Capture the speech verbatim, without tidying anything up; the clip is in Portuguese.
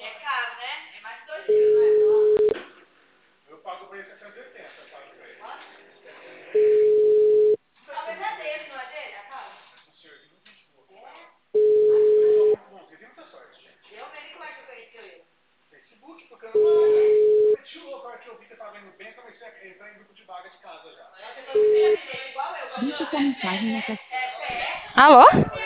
É caro, né? É mais de dois mil, não é? Eu pago pra ele seiscentos e oitenta, eu pago pra ele. Talvez é dele, não é dele, a casa? É do senhor, muito gente boa. É? Pessoal muito bom, você tem muita sorte. Eu mesmo, como é que eu conheci ele? Facebook, porque eu não meti o louco, a hora que eu vi que eu tava indo bem, comecei a entrar em grupo de vaga de casa já. Você foi muito inteligente, igual eu. Digite a mensagem na caixinha. Alô?